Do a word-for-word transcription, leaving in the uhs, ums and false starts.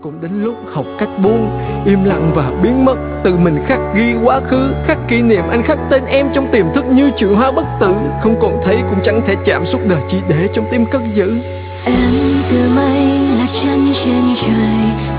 cũng đến lúc học cách buông, im lặng và biến mất. Tự mình khắc ghi quá khứ, khắc kỷ niệm, anh khắc tên em trong tiềm thức như chữ hoa bất tử. Không còn thấy cũng chẳng thể chạm, suốt đời chỉ để trong tim cất giữ. Em từ mây là chân trên trời,